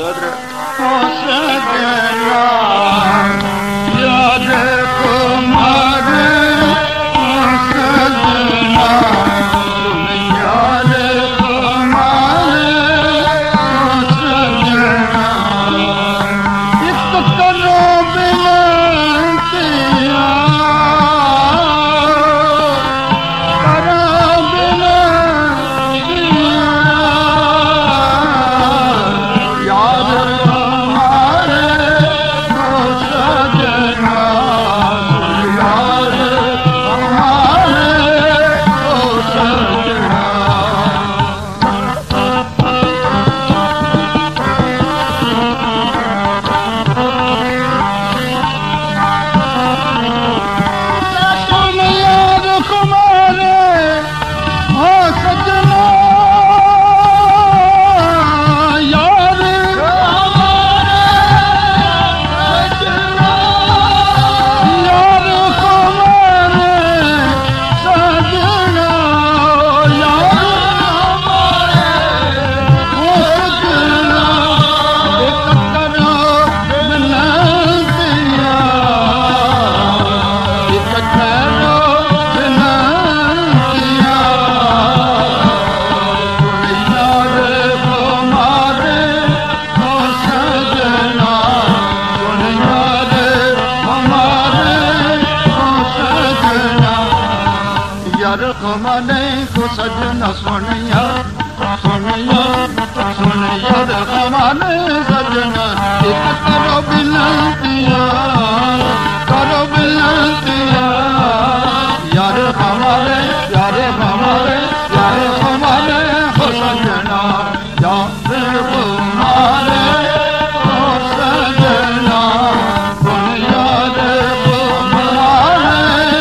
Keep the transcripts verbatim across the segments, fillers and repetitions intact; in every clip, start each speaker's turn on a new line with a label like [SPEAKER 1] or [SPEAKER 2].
[SPEAKER 1] सजना सुनिया सुनिया सुनिया रखमाने सजना एक करो बिनतिया करो बिनतिया यार हमारे यारे हमारे यारे हमारे हो सजना यार हमारे हो सजना दुनिया रे हमारे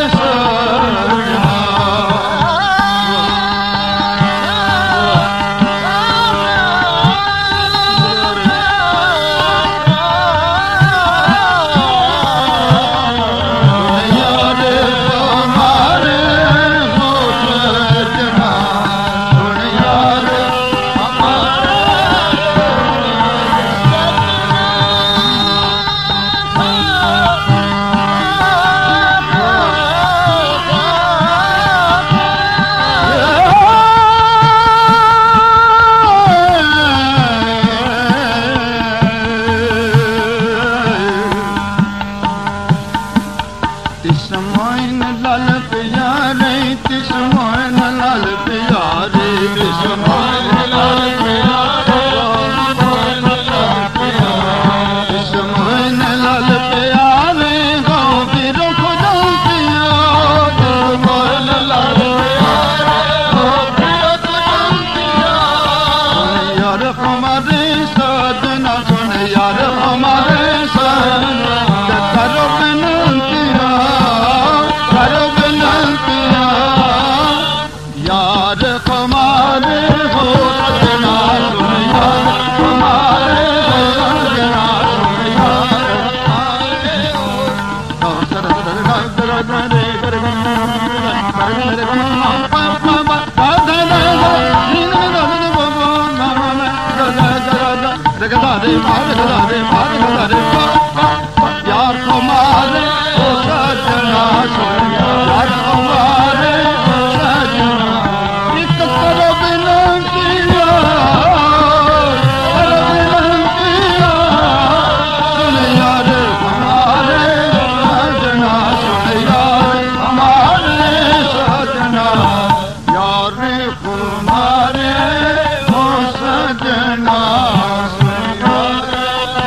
[SPEAKER 1] यार हमारे हो सजना यार हमारे हो सजना एक करो बिनतिया करो बिनतिया सुन यार हमारे सजना सुन यार हमारे सजना यार हमारे हो सजना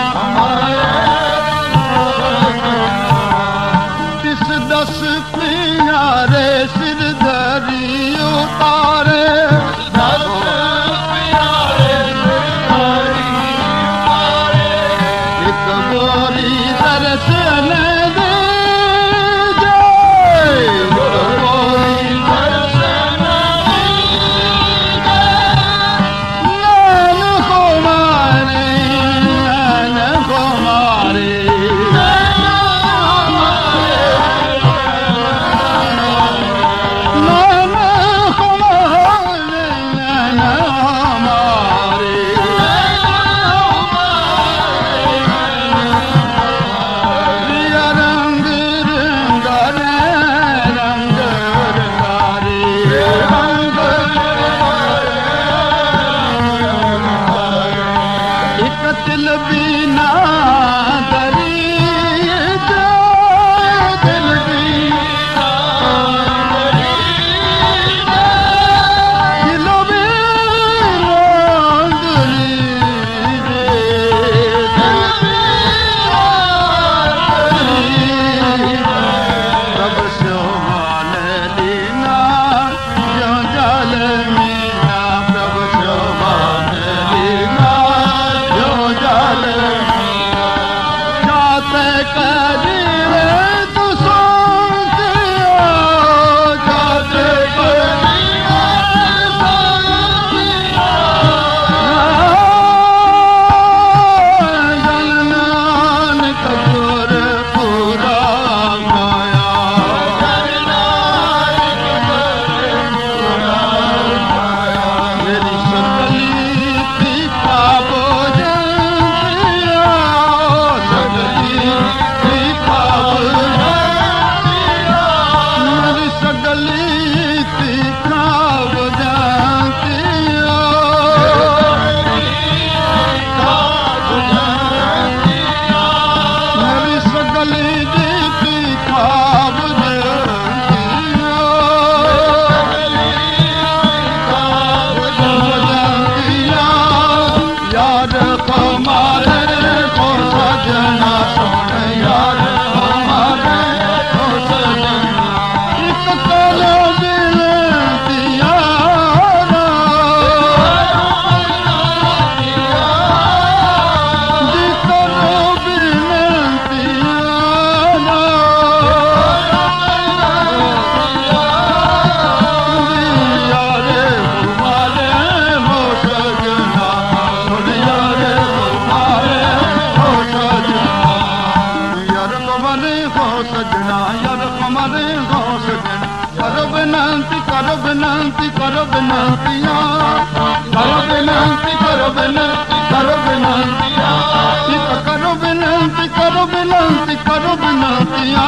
[SPEAKER 1] बिनतिया करो बिनती करो बिनती करो बिनतिया करो बिनती करो बिनती करो बिनतिया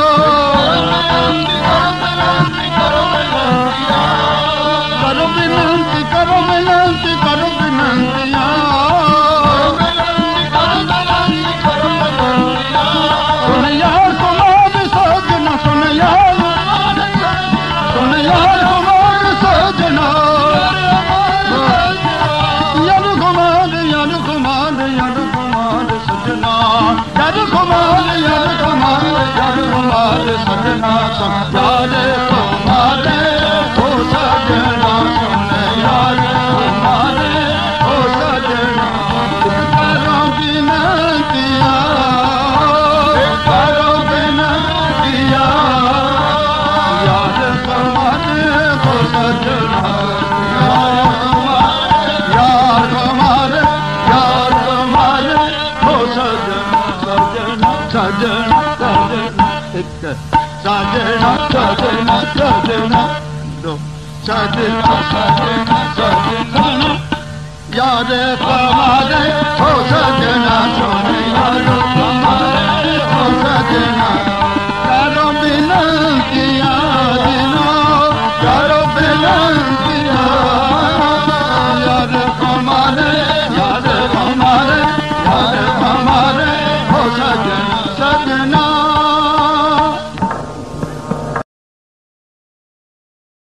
[SPEAKER 1] करो बिनती करो बिनती करो बिनतिया सुन यार कुमार सजना सुन यार सुन यार कुमार सजना यार कुमार यार कुमार यार कुमार सजना यार कुमार यार कुमार यार कुमार सजना यार कुमार ओ सजना सुन यार कुमार ओ सजना करो बिनतिया करो बिनतिया यार कुमार ओ सजना यार कुमार यार कुमार ओ सजना सजना सजना सजना एक सजना सजना सजना दो सजना सजना सजना यार कुमार ओ सजना सुन यार कुमार ओ सजना करो बिनतिया दिनो करो बिनतिया यार कुमार यार कुमार यार कुमार ओ सजना सजना